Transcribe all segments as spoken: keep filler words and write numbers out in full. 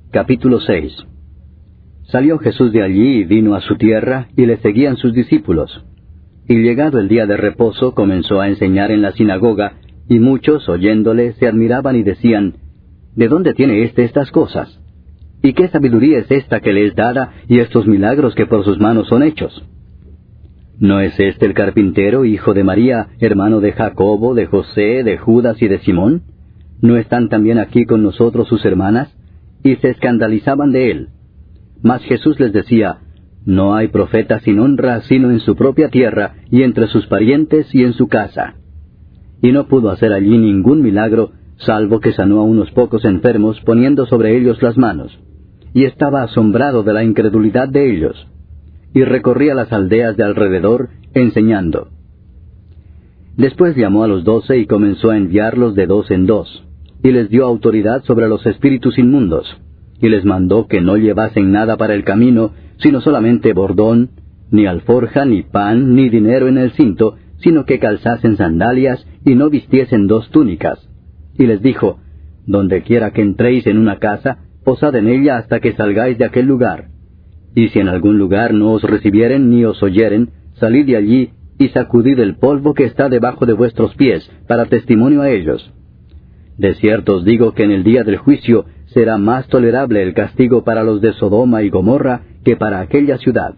Capítulo seis. Salió Jesús de allí y vino a su tierra, y le seguían sus discípulos. Y llegado el día de reposo, comenzó a enseñar en la sinagoga, y muchos, oyéndole, se admiraban y decían, ¿de dónde tiene éste estas cosas? ¿Y qué sabiduría es esta que le es dada, y estos milagros que por sus manos son hechos? ¿No es este el carpintero, hijo de María, hermano de Jacobo, de José, de Judas y de Simón? ¿No están también aquí con nosotros sus hermanas? Y se escandalizaban de él. Mas Jesús les decía, no hay profeta sin honra sino en su propia tierra, y entre sus parientes y en su casa. Y no pudo hacer allí ningún milagro, salvo que sanó a unos pocos enfermos, poniendo sobre ellos las manos. Y estaba asombrado de la incredulidad de ellos. Y recorría las aldeas de alrededor, enseñando. Después llamó a los doce y comenzó a enviarlos de dos en dos, y les dio autoridad sobre los espíritus inmundos, y les mandó que no llevasen nada para el camino, sino solamente bordón, ni alforja, ni pan, ni dinero en el cinto, sino que calzasen sandalias, y no vistiesen dos túnicas. Y les dijo, donde quiera que entréis en una casa, posad en ella hasta que salgáis de aquel lugar. Y si en algún lugar no os recibieren ni os oyeren, salid de allí, y sacudid el polvo que está debajo de vuestros pies, para testimonio a ellos. De cierto os digo que en el día del juicio será más tolerable el castigo para los de Sodoma y Gomorra que para aquella ciudad.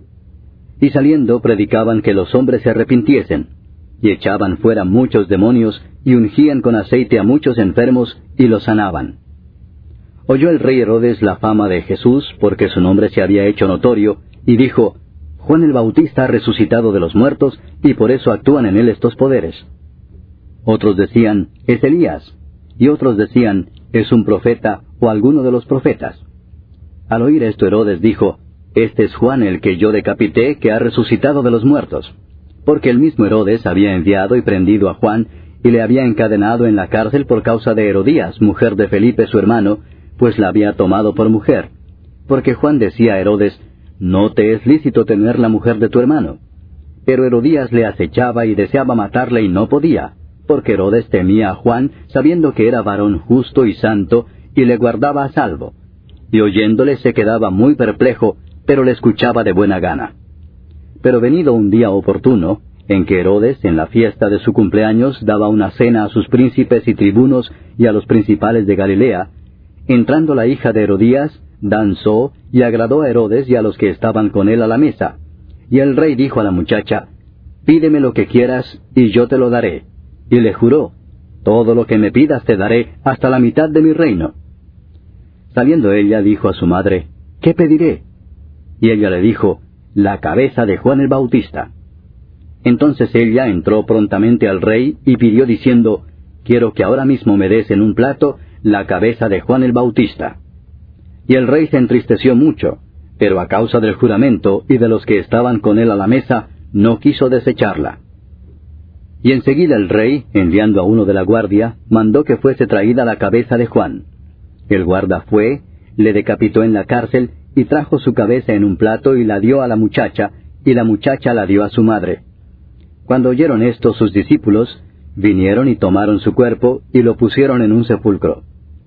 Y saliendo predicaban que los hombres se arrepintiesen, y echaban fuera muchos demonios, y ungían con aceite a muchos enfermos, y los sanaban. Oyó el rey Herodes la fama de Jesús, porque su nombre se había hecho notorio, y dijo, Juan el Bautista ha resucitado de los muertos, y por eso actúan en él estos poderes. Otros decían, es Elías, y otros decían, es un profeta, o alguno de los profetas. Al oír esto Herodes dijo, este es Juan el que yo decapité, que ha resucitado de los muertos. Porque el mismo Herodes había enviado y prendido a Juan, y le había encadenado en la cárcel por causa de Herodías, mujer de Felipe su hermano, pues la había tomado por mujer. Porque Juan decía a Herodes, no te es lícito tener la mujer de tu hermano. Pero Herodías le acechaba y deseaba matarle y no podía, porque Herodes temía a Juan, sabiendo que era varón justo y santo, y le guardaba a salvo. Y oyéndole se quedaba muy perplejo, pero le escuchaba de buena gana. Pero venido un día oportuno, en que Herodes, en la fiesta de su cumpleaños, daba una cena a sus príncipes y tribunos y a los principales de Galilea, entrando la hija de Herodías, danzó y agradó a Herodes y a los que estaban con él a la mesa. Y el rey dijo a la muchacha, pídeme lo que quieras, y yo te lo daré. Y le juró, todo lo que me pidas te daré, hasta la mitad de mi reino. Saliendo ella dijo a su madre, ¿qué pediré? Y ella le dijo, la cabeza de Juan el Bautista. Entonces ella entró prontamente al rey y pidió diciendo, quiero que ahora mismo me des en un plato la cabeza de Juan el Bautista. Y el rey se entristeció mucho, pero a causa del juramento y de los que estaban con él a la mesa, no quiso desecharla. Y enseguida el rey, enviando a uno de la guardia, mandó que fuese traída la cabeza de Juan. El guarda fue, le decapitó en la cárcel, y trajo su cabeza en un plato y la dio a la muchacha, y la muchacha la dio a su madre. Cuando oyeron esto sus discípulos, vinieron y tomaron su cuerpo, y lo pusieron en un sepulcro.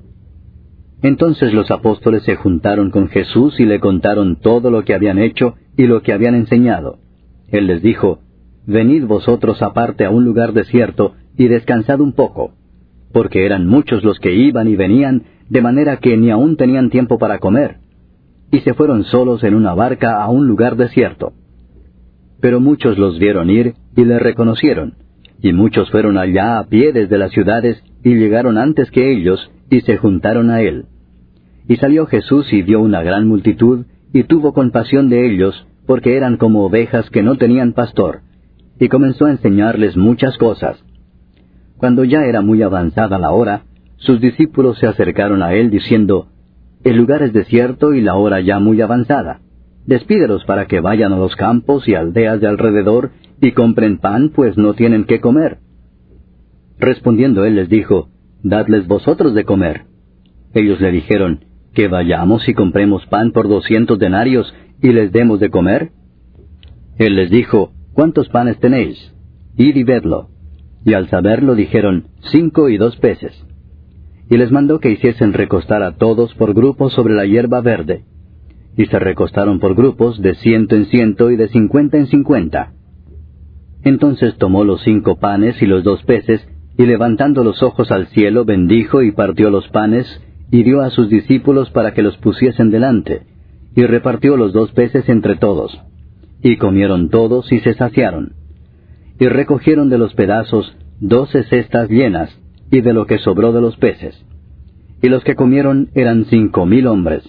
Entonces los apóstoles se juntaron con Jesús y le contaron todo lo que habían hecho y lo que habían enseñado. Él les dijo, venid vosotros aparte a un lugar desierto, y descansad un poco, porque eran muchos los que iban y venían, de manera que ni aún tenían tiempo para comer. Y se fueron solos en una barca a un lugar desierto. Pero muchos los vieron ir, y le reconocieron, y muchos fueron allá a pie desde las ciudades, y llegaron antes que ellos, y se juntaron a él. Y salió Jesús y vio una gran multitud, y tuvo compasión de ellos, porque eran como ovejas que no tenían pastor, y comenzó a enseñarles muchas cosas. Cuando ya era muy avanzada la hora, sus discípulos se acercaron a él diciendo, el lugar es desierto y la hora ya muy avanzada. Despídelos para que vayan a los campos y aldeas de alrededor y compren pan, pues no tienen qué comer. Respondiendo él les dijo, dadles vosotros de comer. Ellos le dijeron, que vayamos y compremos pan por doscientos denarios y les demos de comer. Él les dijo, ¿cuántos panes tenéis? Id y vedlo. Y al saberlo dijeron, cinco y dos peces. Y les mandó que hiciesen recostar a todos por grupos sobre la hierba verde. Y se recostaron por grupos de ciento en ciento y de cincuenta en cincuenta. Entonces tomó los cinco panes y los dos peces, y levantando los ojos al cielo bendijo y partió los panes, y dio a sus discípulos para que los pusiesen delante, y repartió los dos peces entre todos. Y comieron todos y se saciaron. Y recogieron de los pedazos doce cestas llenas, y de lo que sobró de los peces. Y los que comieron eran cinco mil hombres.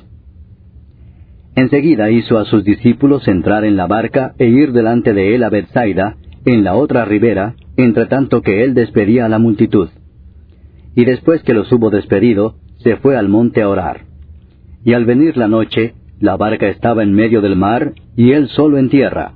Enseguida hizo a sus discípulos entrar en la barca e ir delante de él a Bethsaida, en la otra ribera, entre tanto que él despedía a la multitud. Y después que los hubo despedido, se fue al monte a orar. Y al venir la noche, la barca estaba en medio del mar, y él solo en tierra.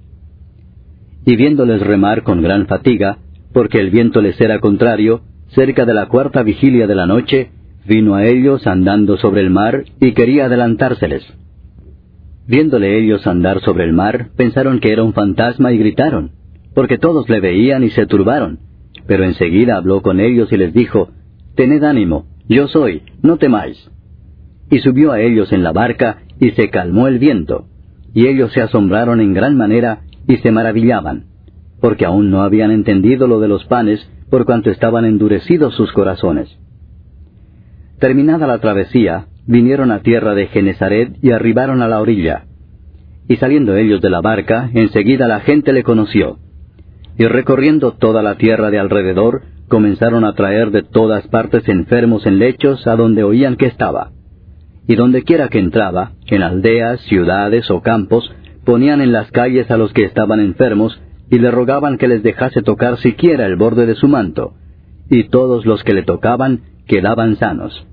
Y viéndoles remar con gran fatiga, porque el viento les era contrario, cerca de la cuarta vigilia de la noche, vino a ellos andando sobre el mar, y quería adelantárseles. Viéndole ellos andar sobre el mar, pensaron que era un fantasma y gritaron, porque todos le veían y se turbaron. Pero enseguida habló con ellos y les dijo, «Tened ánimo, yo soy, no temáis». Y subió a ellos en la barca, y se calmó el viento. Y ellos se asombraron en gran manera, y se maravillaban, porque aún no habían entendido lo de los panes, por cuanto estaban endurecidos sus corazones. Terminada la travesía, vinieron a tierra de Genesaret y arribaron a la orilla. Y saliendo ellos de la barca, enseguida la gente le conoció. Y recorriendo toda la tierra de alrededor, comenzaron a traer de todas partes enfermos en lechos a donde oían que estaba. Y donde quiera que entraba, en aldeas, ciudades o campos, ponían en las calles a los que estaban enfermos, y le rogaban que les dejase tocar siquiera el borde de su manto. Y todos los que le tocaban quedaban sanos.